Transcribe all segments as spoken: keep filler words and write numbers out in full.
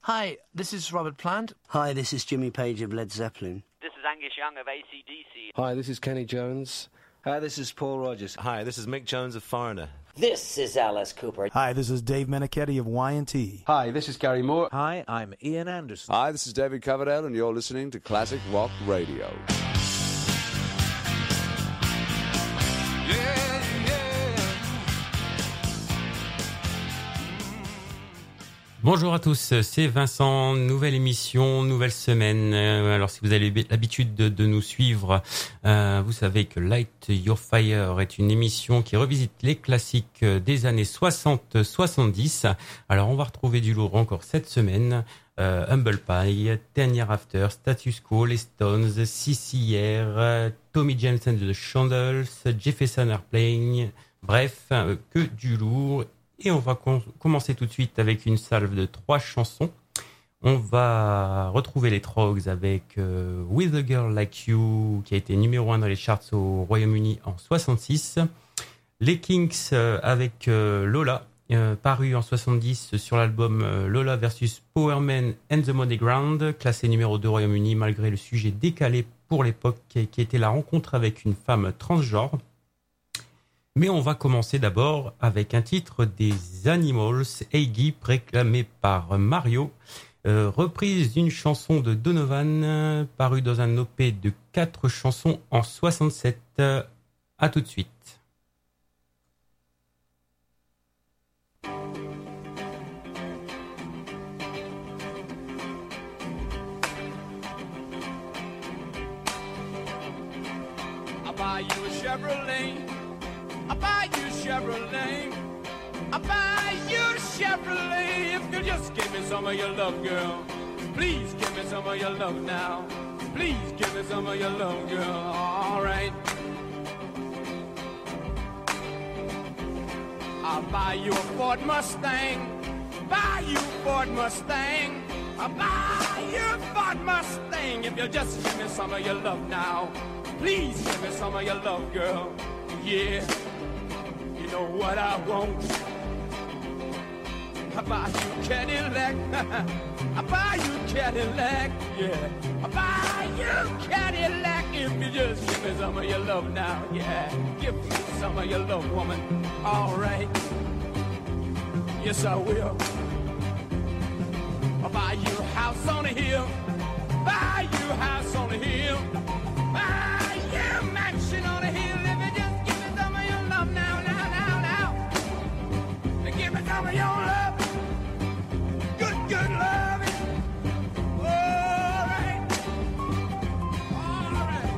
Hi, this is Robert Plant. Hi, this is Jimmy Page of Led Zeppelin. This is Angus Young of A C D C. Hi, this is Kenny Jones. Hi, this is Paul Rogers. Hi, this is Mick Jones of Foreigner. This is Alice Cooper. Hi, this is Dave Meniketti of Y and T. Hi, this is Gary Moore. Hi, I'm Ian Anderson. Hi, this is David Coverdale, and you're listening to Classic Rock Radio. Bonjour à tous, c'est Vincent, nouvelle émission, nouvelle semaine. Alors si vous avez l'habitude de, de nous suivre, euh, vous savez que Light Your Fire est une émission qui revisite les classiques des années soixante soixante-dix. Alors on va retrouver du lourd encore cette semaine. Euh, Humble Pie, Ten Year After, Status Quo, les Stones, C C R, Tommy James and the Chandles, Jefferson Airplane, bref, euh, que du lourd. Et on va com- commencer tout de suite avec une salve de trois chansons. On va retrouver les Troggs avec euh, With a Girl Like You, qui a été numéro un dans les charts au Royaume-Uni en soixante-six. Les Kinks euh, avec euh, Lola, euh, paru en soixante-dix sur l'album euh, Lola versus Power Man and the Money Ground, classé numéro deux au Royaume-Uni malgré le sujet décalé pour l'époque qui, qui était la rencontre avec une femme transgenre. Mais on va commencer d'abord avec un titre des Animals, Iggy, réclamé par Mario, euh, reprise d'une chanson de Donovan, euh, parue dans un O P de quatre chansons en soixante-sept. Euh, à tout de suite. I'll buy you a Chevrolet. I'll buy you a Chevrolet. I'll buy you a Chevrolet if you just give me some of your love, girl. Please give me some of your love now. Please give me some of your love, girl. All right. I'll buy you a Ford Mustang. Buy you a Ford Mustang. I'll buy you a Ford Mustang if you just give me some of your love now. Please give me some of your love, girl. Yeah. You know what I want? I buy you Cadillac. I buy you Cadillac. Yeah. I buy you Cadillac if you just give me some of your love now. Yeah. Give me some of your love, woman. All right. Yes, I will. I buy you a house on a hill. Buy you a house on a hill. Buy you a mansion on a hill if you just give me some of your love now, now, now, now. And give me some of your love. Good, good love. All right. All right.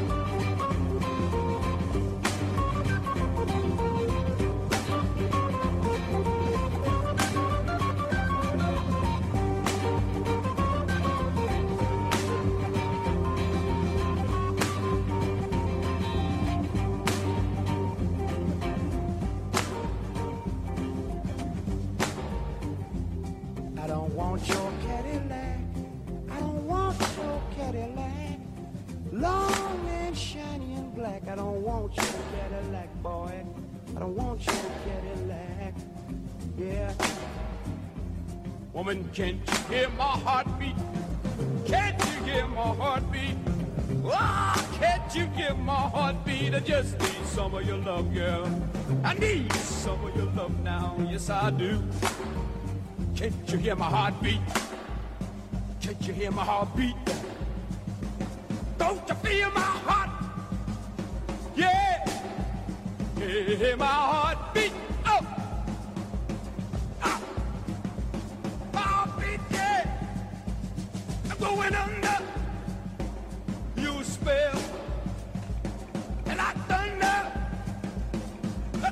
I don't want your Cadillac. I don't want your Cadillac. Long and shiny and black. I don't want your Cadillac, boy. I don't want your Cadillac. Yeah. Woman, can't you hear my heartbeat? Can't you hear my heartbeat? Oh, can't you hear my heartbeat? I just need some of your love, girl. I need some of your love now. Yes, I do. Can't you hear my heartbeat? Can't you hear my heartbeat? Don't you feel my heart? Yeah. Hear my heartbeat. Oh. Ah. My heartbeat, yeah. I'm going under your spell. And I thunder. Uh.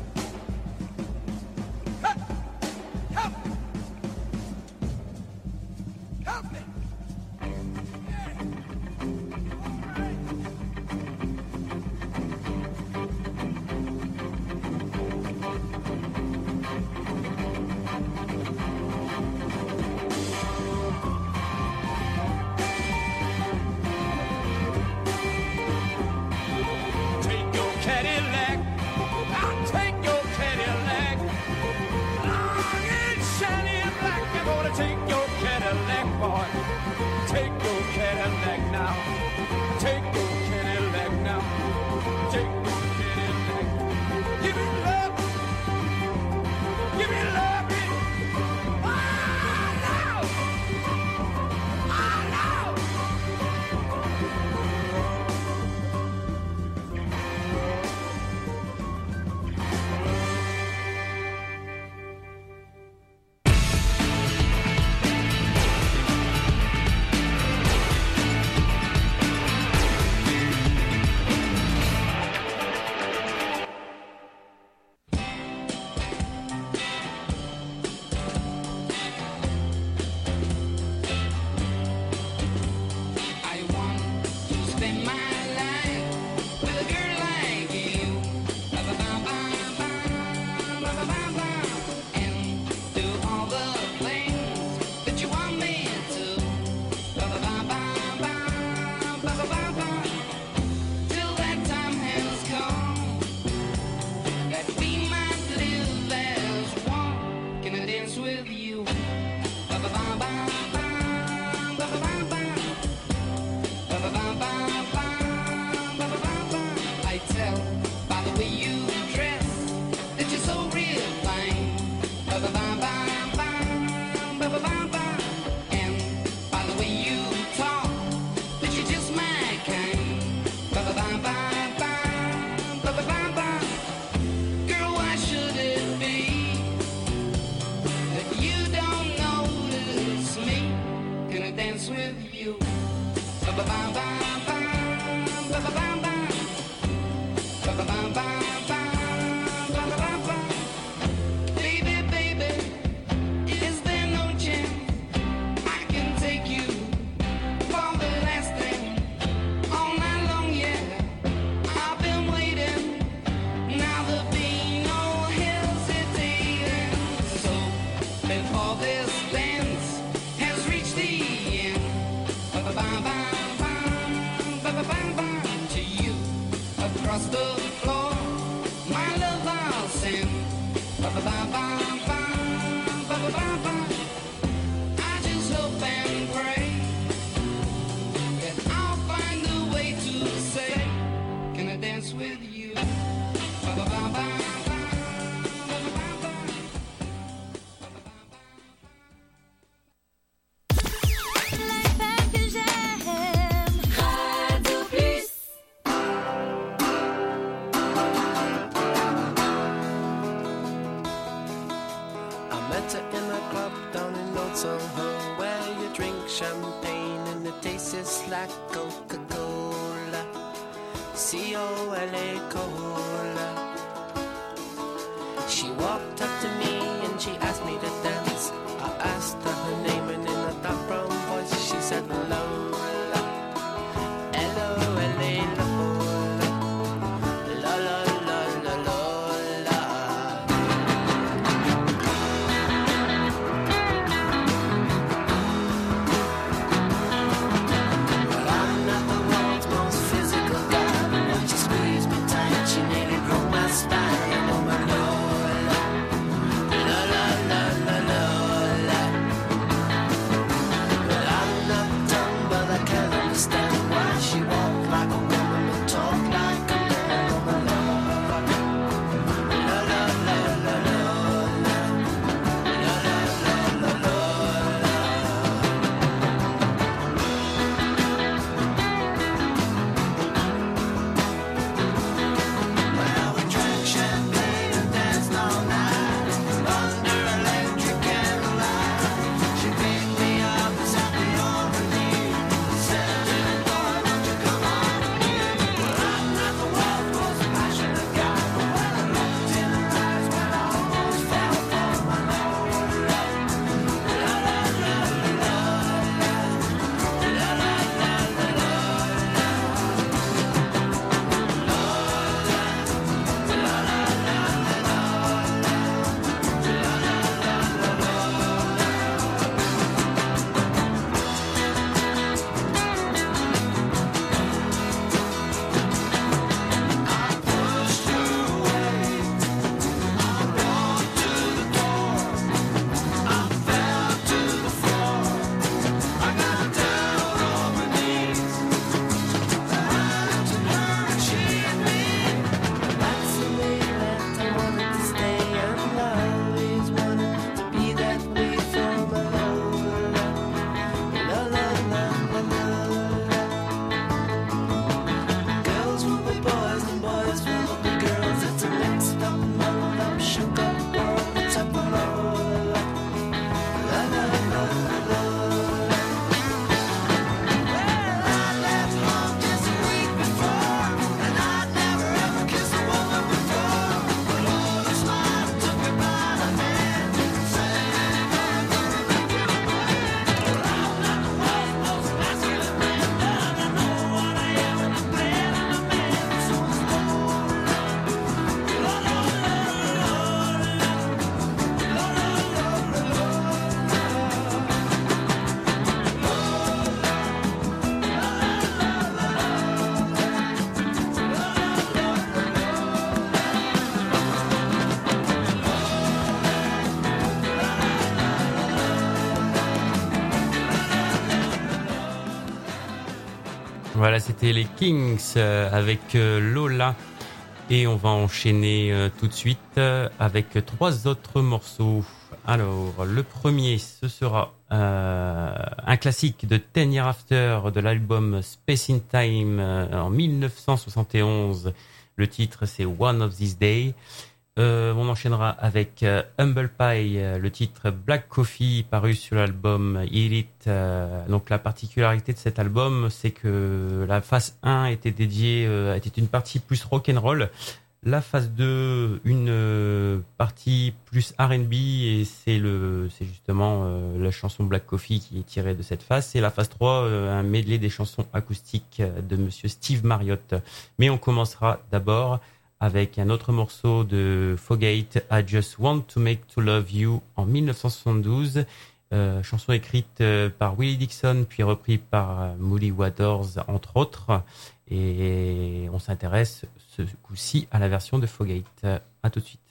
Uh. Help. Help me. Yeah. All right. I tell by the way you dress that you're so real fine. And by the way you talk that you're just my kind. Girl, why should it be that you don't notice me? Can I dance with you? Baby, baby, is there no chance I can take you for the last thing all night long? Yeah, I've been waiting. Now there'll be no hesitating. So before this dance has reached the end, to you across the floor, my love I'll send. I just hope and pray that I'll find a way to say, can I dance with you? I met her in a club down in Old Soho, where you drink champagne and it tastes like Coca-Cola, C O L A Cola. She walked up to me and she asked me to dance. I asked her her name and in a dark brown voice she said Lola, L O L A Lola, la la la la Lola. Well, I'm not the world's most physical guy, but when she squeezed me tight, she nearly broke my spine. Oh my Lola, Voilà, c'était les Kings euh, avec euh, Lola. Et on va enchaîner euh, tout de suite euh, avec trois autres morceaux. Alors, le premier, ce sera euh, un classique de Ten Year After de l'album Space in Time euh, en dix-neuf cent soixante et onze. Le titre, c'est One of These Days. Euh, on enchaînera avec euh, Humble Pie, euh, le titre Black Coffee, paru sur l'album Eat It. Euh, donc la particularité de cet album, c'est que la phase un était dédiée, euh, était une partie plus rock'n'roll. La phase deux, une euh, partie plus R and B, et c'est le, c'est justement euh, la chanson Black Coffee qui est tirée de cette phase. Et la phase trois, euh, un medley des chansons acoustiques de Monsieur Steve Marriott. Mais on commencera d'abord avec un autre morceau de Fogate, I Just Want to Make to Love You, en dix-neuf cent soixante-douze. Euh, chanson écrite euh, par Willie Dixon, puis reprise par euh, Muddy Waters, entre autres. Et on s'intéresse ce coup-ci à la version de Fogate. À tout de suite.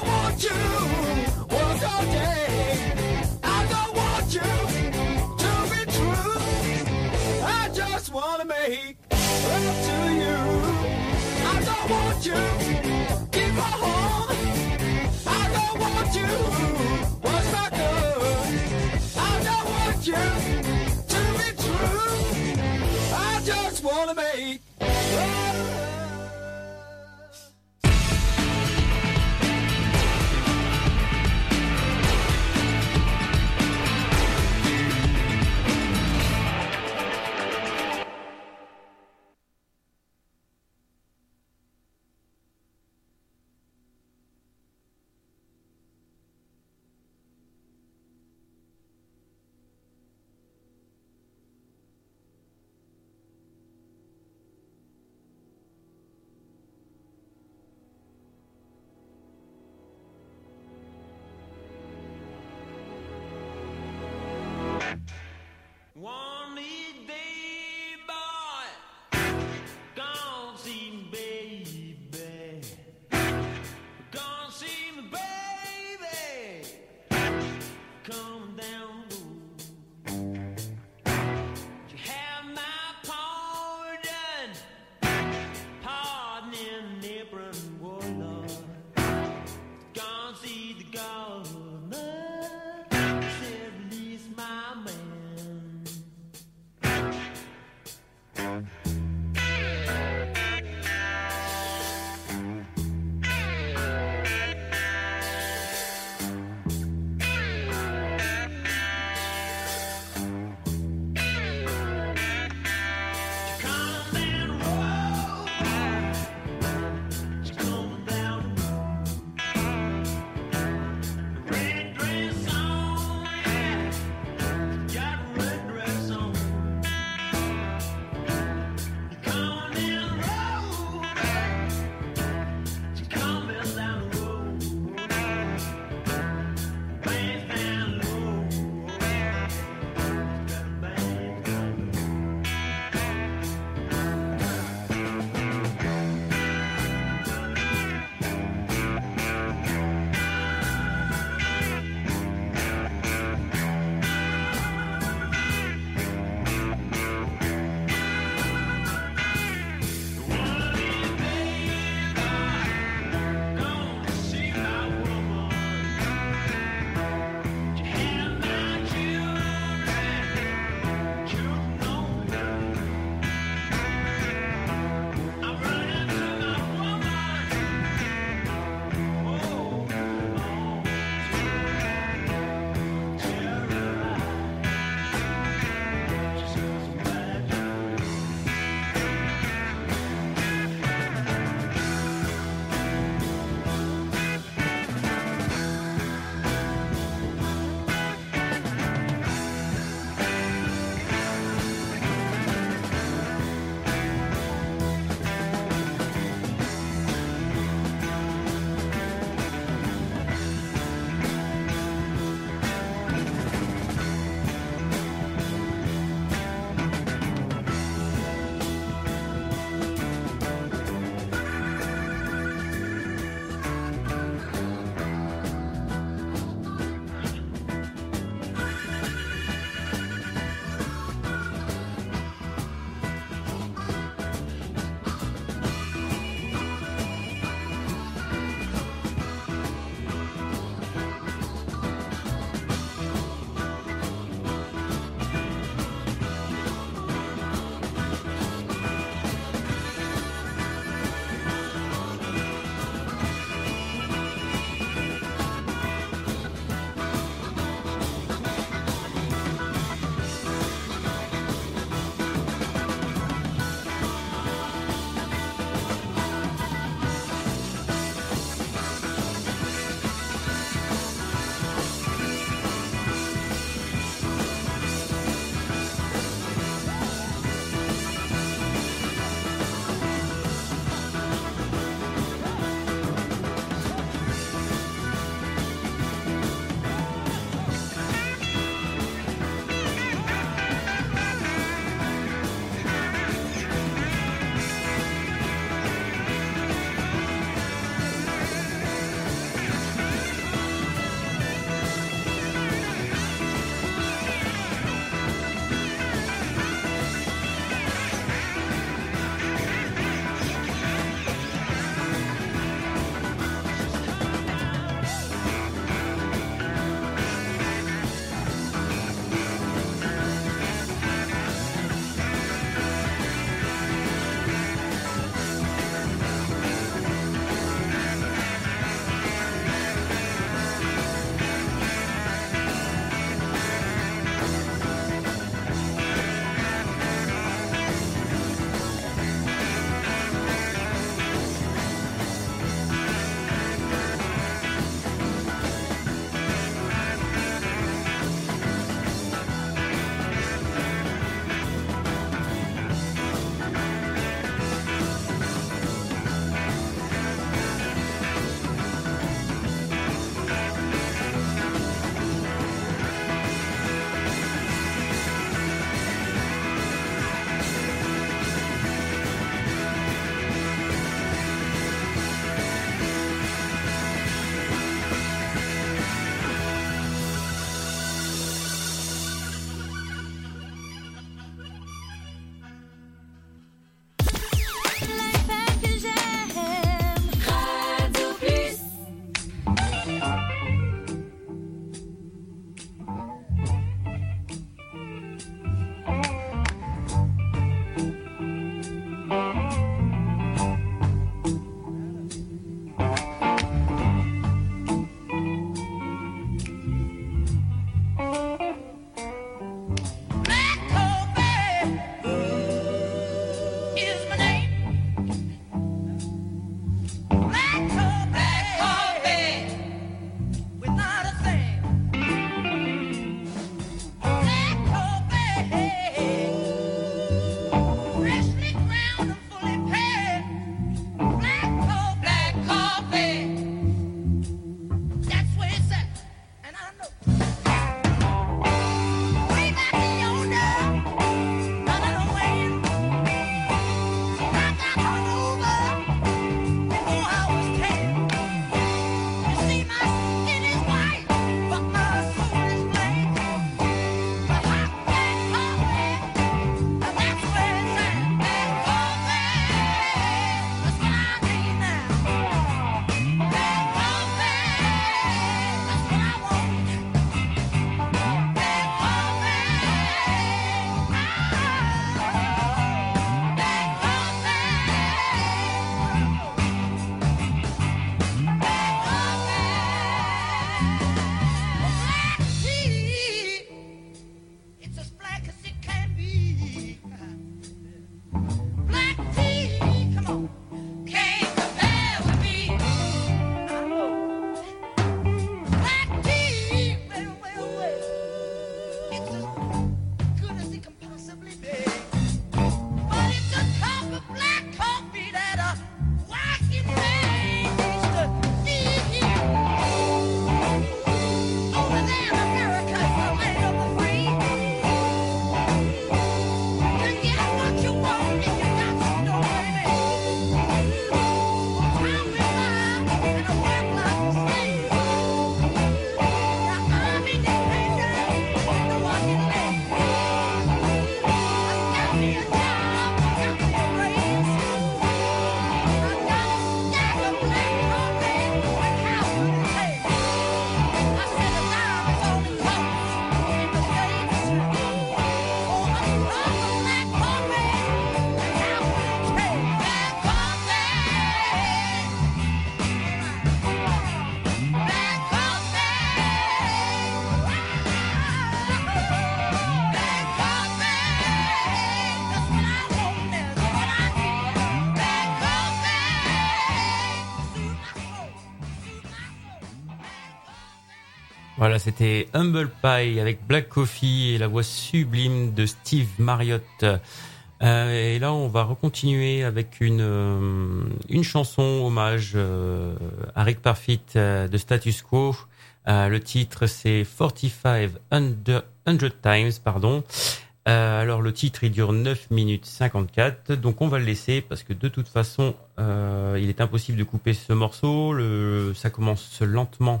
Voilà, c'était Humble Pie avec Black Coffee et la voix sublime de Steve Marriott. Euh, et là, on va recontinuer avec une euh, une chanson hommage euh, à Rick Parfitt euh, de Status Quo. Euh, le titre, c'est forty-five hundred times, pardon. Euh, alors, le titre, il dure neuf minutes cinquante-quatre. Donc, on va le laisser parce que de toute façon, euh, il est impossible de couper ce morceau. Le, ça commence lentement.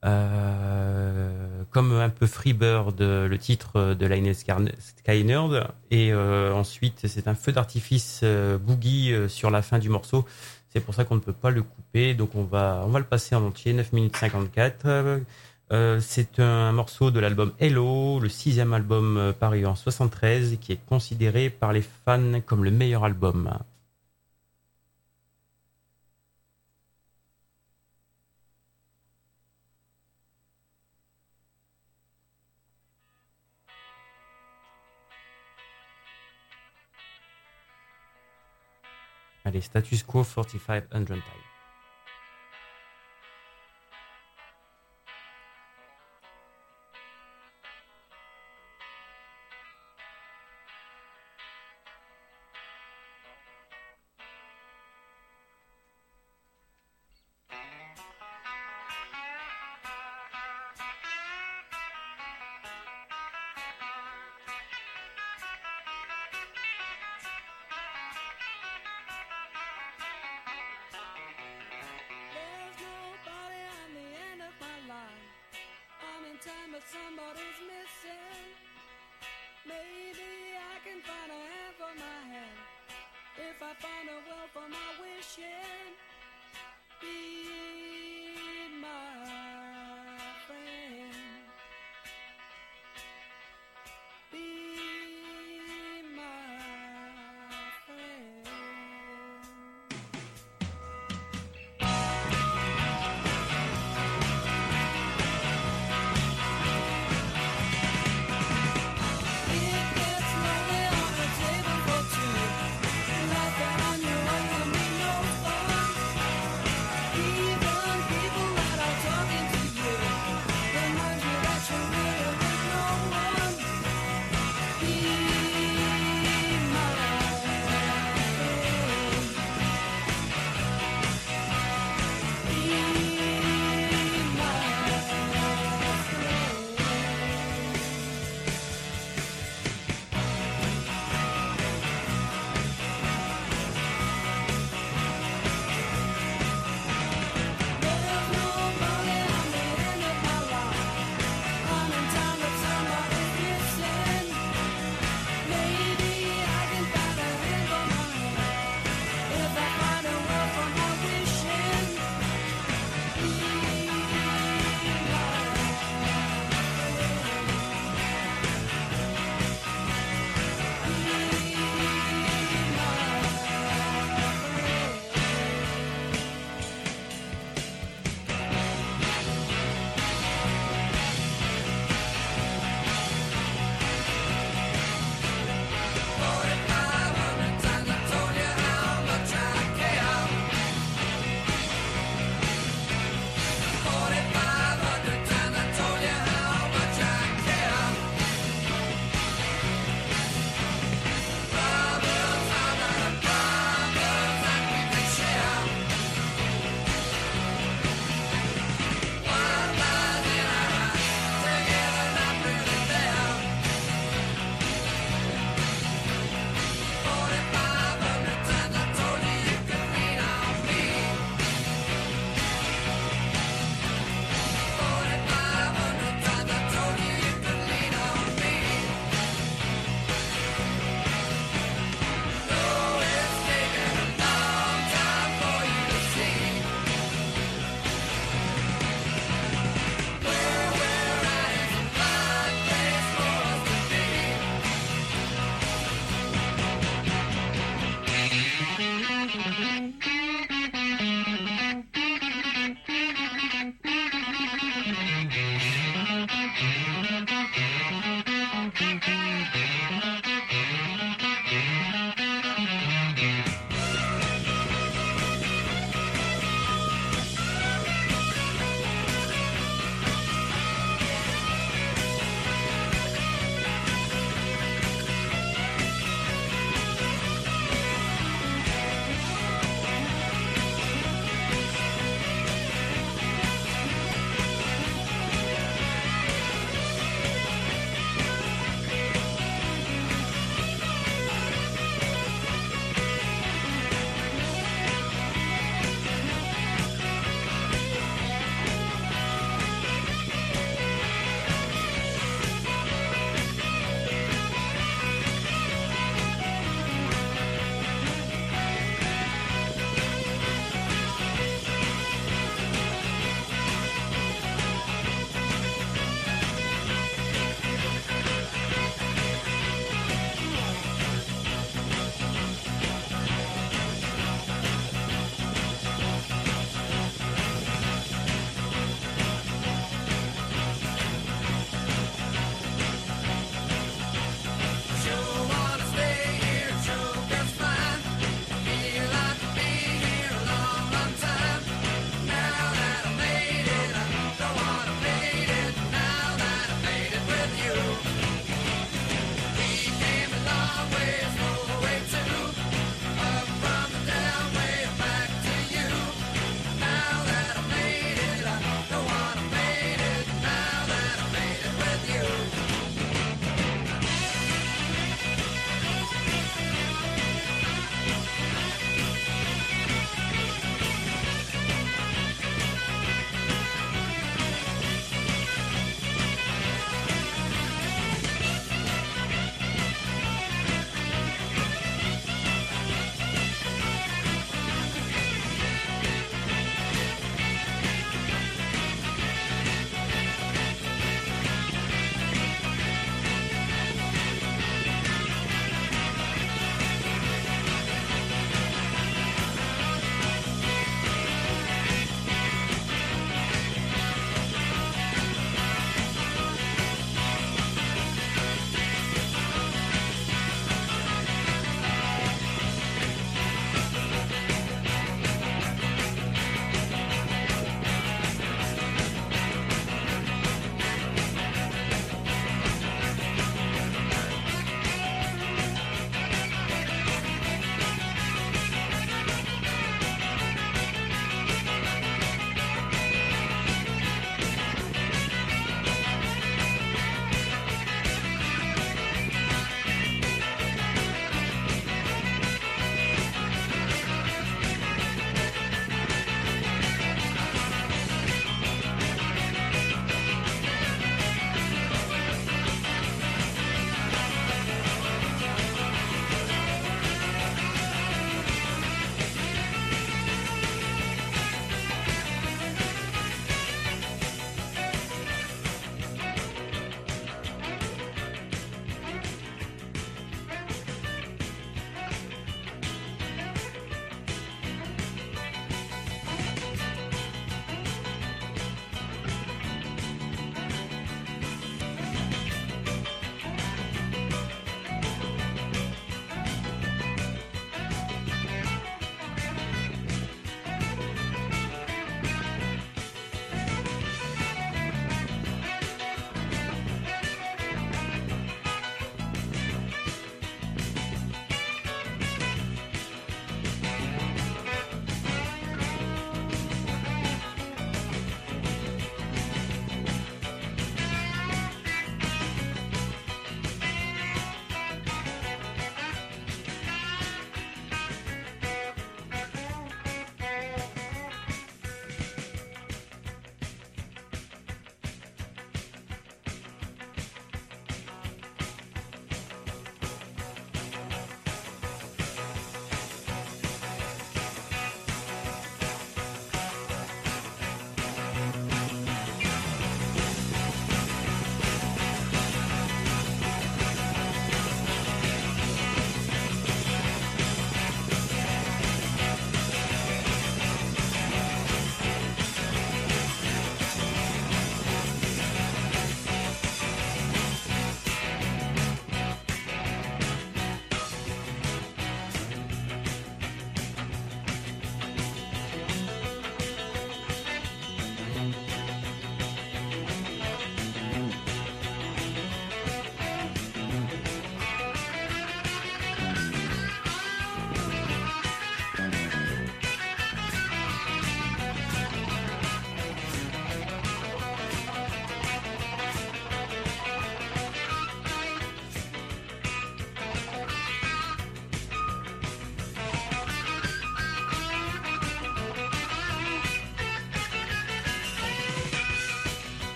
Euh, comme un peu Freebird, le titre de Lynyrd Skynyrd, et euh, ensuite c'est un feu d'artifice euh, boogie euh, sur la fin du morceau. C'est pour ça qu'on ne peut pas le couper, donc on va on va le passer en entier. Neuf minutes cinquante-quatre. Euh, c'est un morceau de l'album Hello, le sixième album euh, paru en soixante-treize, qui est considéré par les fans comme le meilleur album. Allez, Status Quo, forty-five hundred times.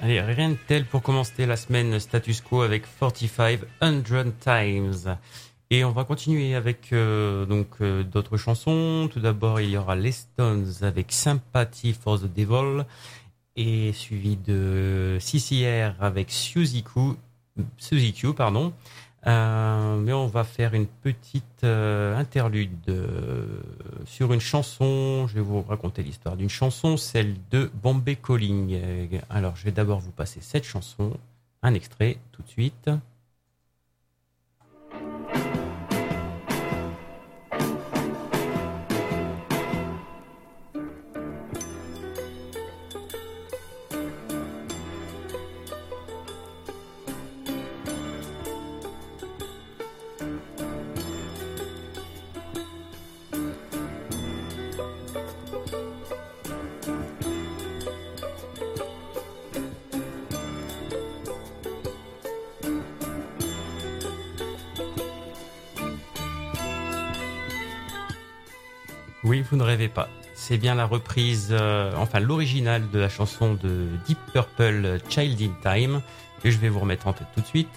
Allez, rien de tel pour commencer la semaine status quo avec forty-five hundred Times. Et on va continuer avec euh, donc euh, d'autres chansons. Tout d'abord, il y aura les Stones avec Sympathy for the Devil et suivi de C C R avec Suzy Q, Suzy Q pardon. Euh, mais on va faire une petite euh, interlude euh, sur une chanson. Je vais vous raconter l'histoire d'une chanson, celle de Bombay Calling. Alors, je vais d'abord vous passer cette chanson, un extrait tout de suite. Oui, vous ne rêvez pas. C'est bien la reprise, euh, enfin l'original de la chanson de Deep Purple, Child in Time, que je vais vous remettre en tête tout de suite.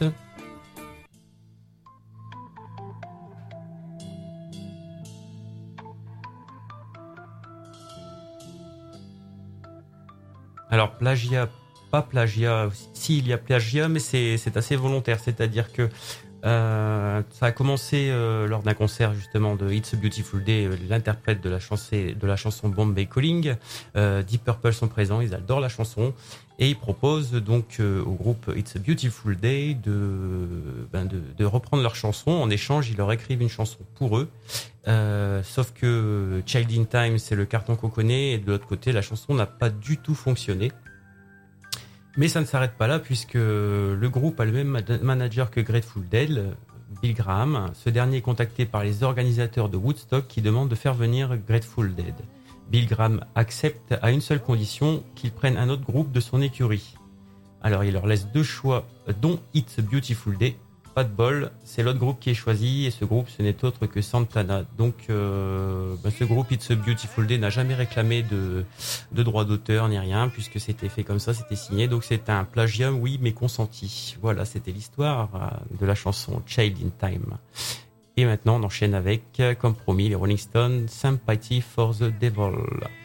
Alors, plagiat, pas plagiat, si, il y a plagiat, mais c'est, c'est assez volontaire, c'est-à-dire que Euh, ça a commencé euh, lors d'un concert justement de It's a Beautiful Day, euh, l'interprète de la chanson de la chanson Bombay Calling. Euh, Deep Purple sont présents, ils adorent la chanson et ils proposent donc euh, au groupe It's a Beautiful Day de, ben de de reprendre leur chanson. En échange, ils leur écrivent une chanson pour eux. Euh, sauf que Child in Time, c'est le carton qu'on connaît, et de l'autre côté, la chanson n'a pas du tout fonctionné. Mais ça ne s'arrête pas là, puisque le groupe a le même manager que Grateful Dead, Bill Graham. Ce dernier est contacté par les organisateurs de Woodstock qui demandent de faire venir Grateful Dead. Bill Graham accepte à une seule condition, qu'ils prennent un autre groupe de son écurie. Alors il leur laisse deux choix, dont It's a Beautiful Day. Pas de bol, c'est l'autre groupe qui est choisi, et ce groupe ce n'est autre que Santana. Donc euh, ben ce groupe It's a Beautiful Day n'a jamais réclamé de, de droit d'auteur ni rien, puisque c'était fait comme ça, c'était signé. Donc c'était un plagiat, oui, mais consenti. Voilà, c'était l'histoire de la chanson Child in Time. Et maintenant on enchaîne avec, comme promis, les Rolling Stones, Sympathy for the Devil.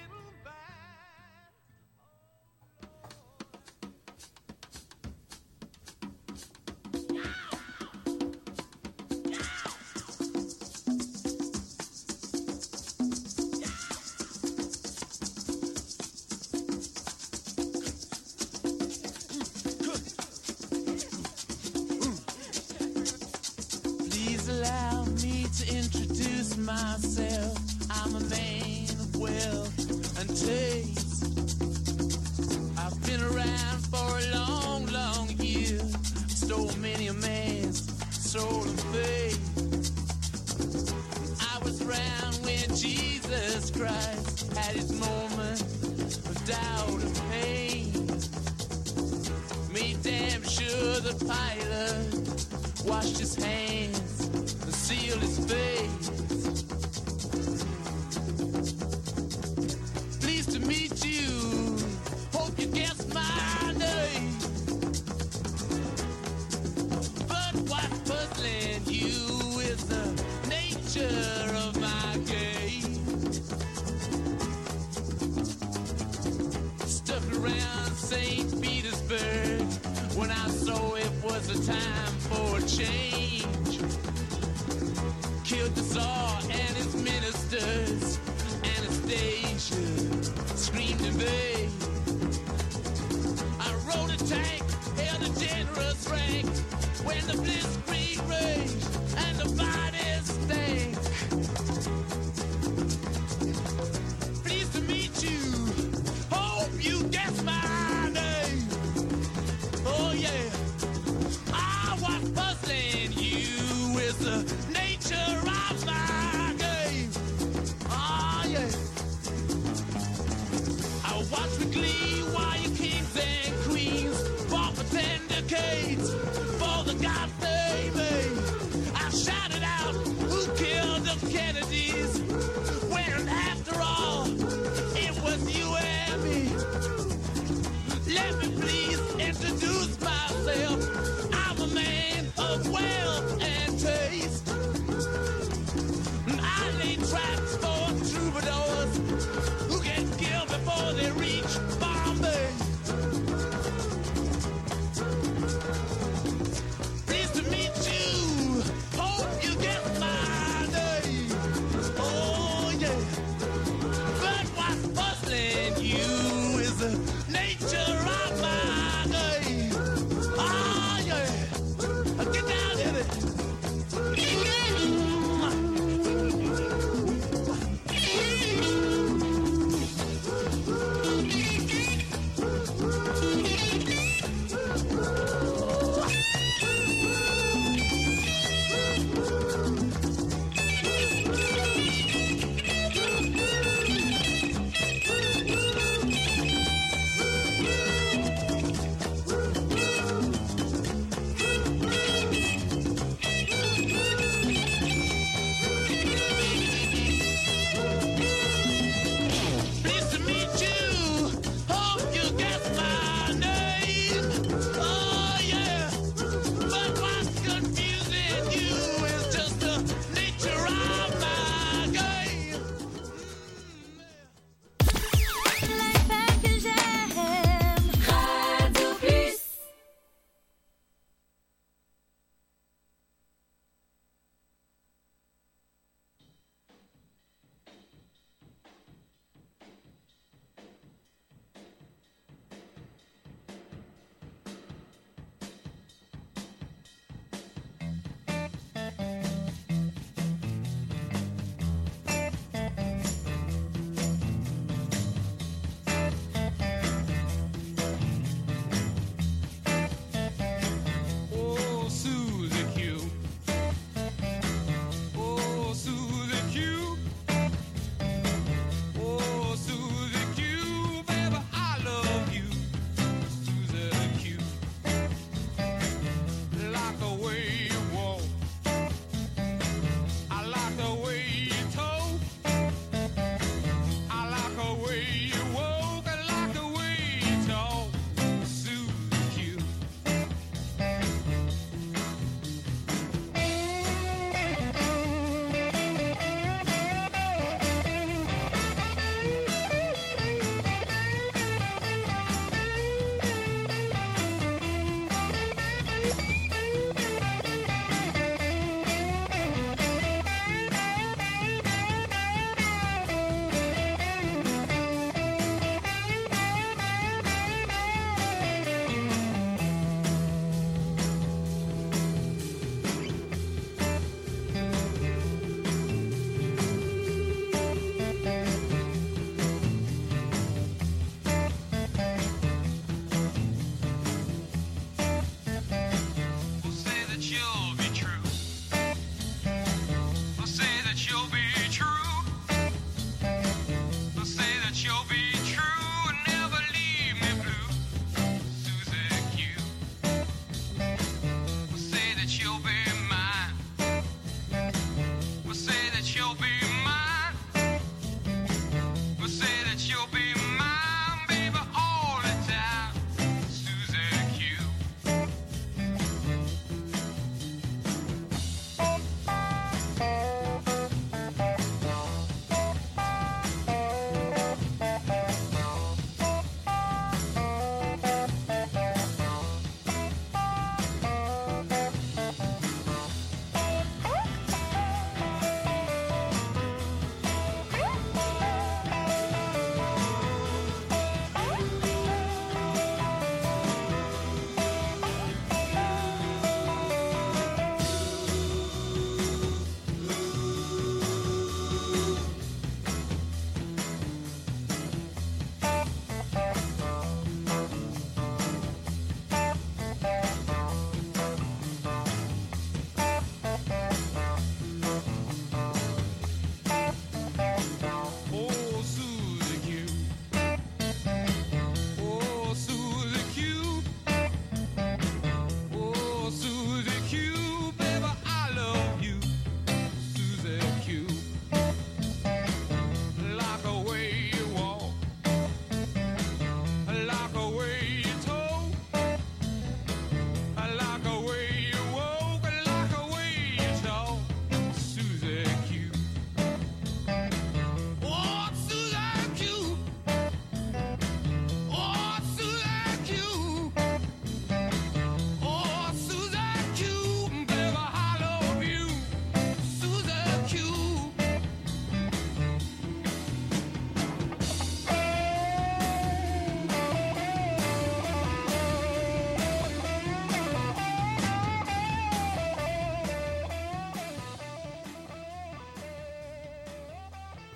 Myself, I'm a man of wealth and taste. I've been around for a long, long year. Stole many a man's soul and faith. I was around when Jesus Christ had his moment of doubt and pain. Made damn sure the Pilate washed his hands and sealed his face. Meet you, hope you guess my name. But what's puzzling you is the nature of my game. Stuck around Saint Petersburg when I saw it was a time for a change. Killed the Tsar and his ministers, Anastasia screamed in vain. I rode a tank, held a generous rank when the blitzkrieg raged and the bodies stank. Pleased to meet you, hope you guess my name. Oh yeah, I was puzzling you with the nature of my game. Oh yeah. Watch with glee while your kings and queens fought for ten decades for the gods they made. I shouted out, who killed the Kennedys? When after all, it was you and me. Let me please the nature of my game. Ah, yeah. Get down in it.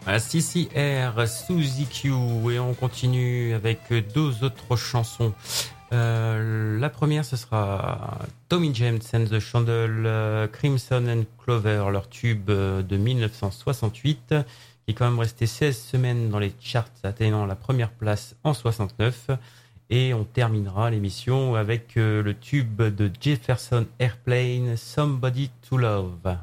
C C R, Suzy Q, et on continue avec deux autres chansons. Euh, la première, ce sera Tommy James and the Chandel, euh, Crimson and Clover, leur tube euh, de dix-neuf cent soixante-huit, qui est quand même resté seize semaines dans les charts, atteignant la première place en soixante-neuf. Et on terminera l'émission avec euh, le tube de Jefferson Airplane, Somebody to Love.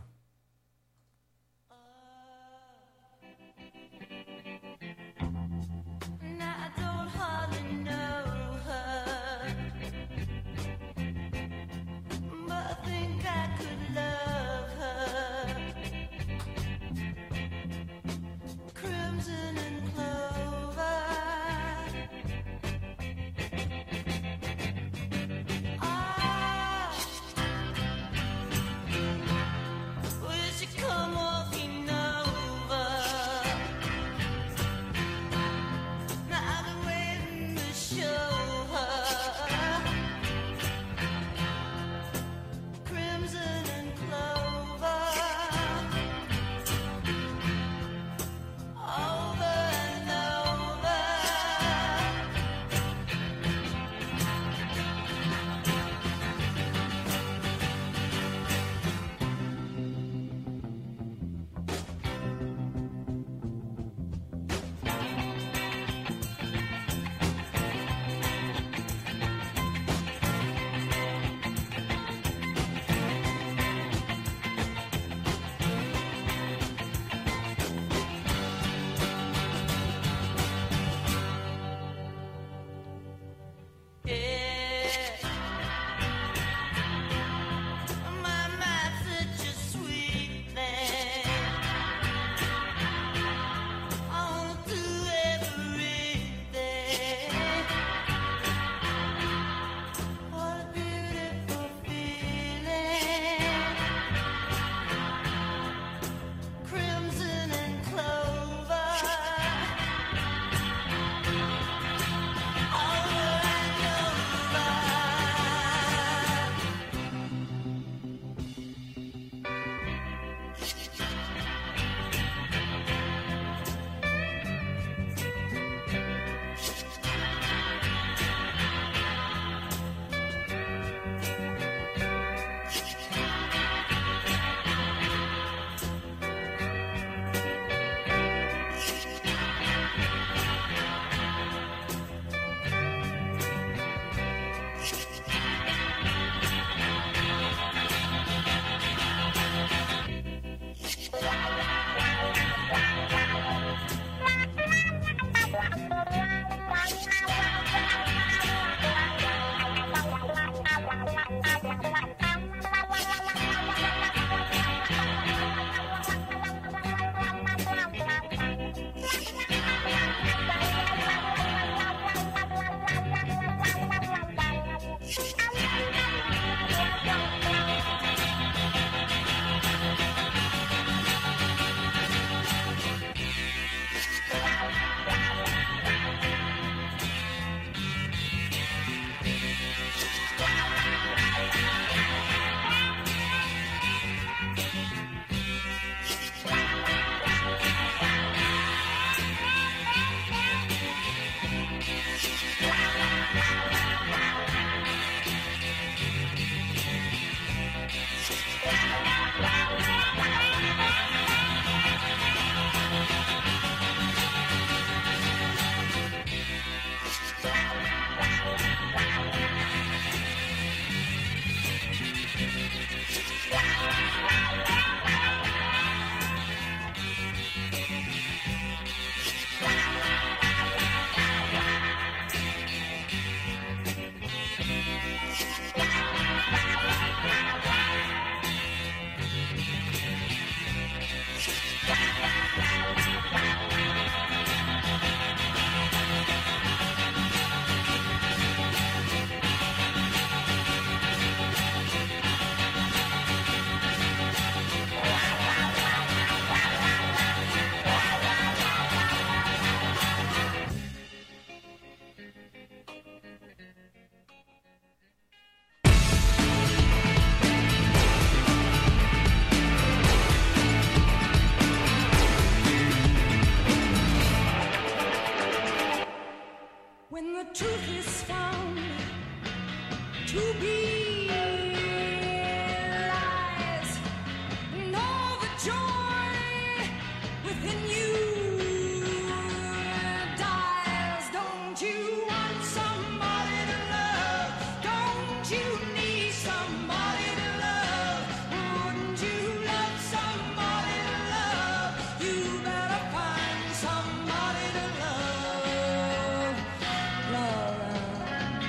when the truth is found to be lies, and all the joy within you dies. Don't you want somebody to love? Don't you need somebody to love? Wouldn't you love somebody to love? You better find somebody to love. Love, love.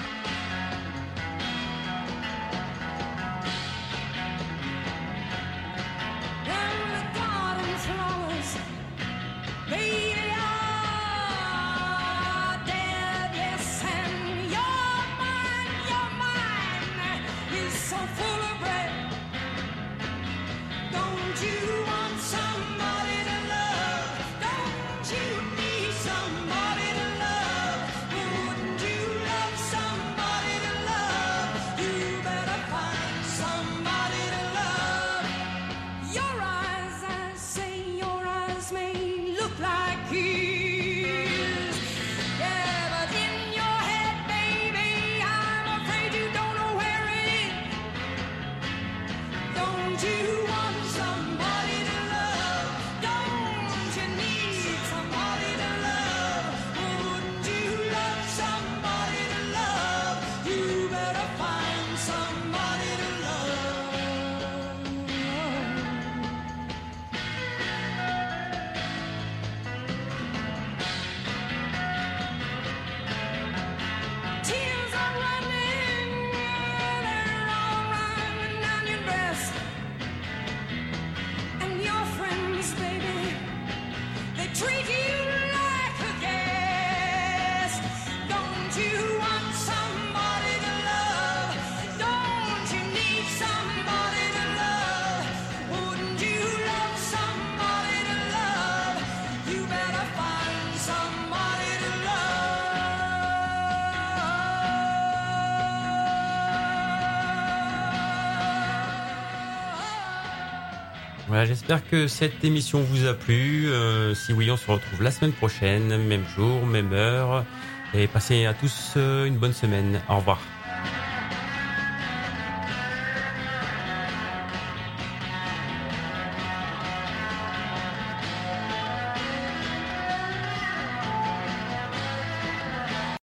And the garden flowers, they are dead, yes, and your mind, your mind is so full of bread. Don't you want somebody to love? Don't you need somebody to love? Wouldn't you love somebody to love? You better find somebody to love. Your eyes, I say, your eyes may look like his. Yeah, but in your head, baby, I'm afraid you don't know where it is. Don't you want somebody to love? Don't you need somebody to love? Wouldn't you love somebody to love? You better find somebody to love. Tears are running, they're all running down your breast. And your friends, baby, they treat you like a guest. Don't you want somebody to love? Don't you need somebody to love? Wouldn't you love somebody to love? You better find somebody to love. Voilà, j'espère que cette émission vous a plu. Euh, si oui, on se retrouve la semaine prochaine, même jour, même heure. Et passez à tous euh, une bonne semaine. Au revoir.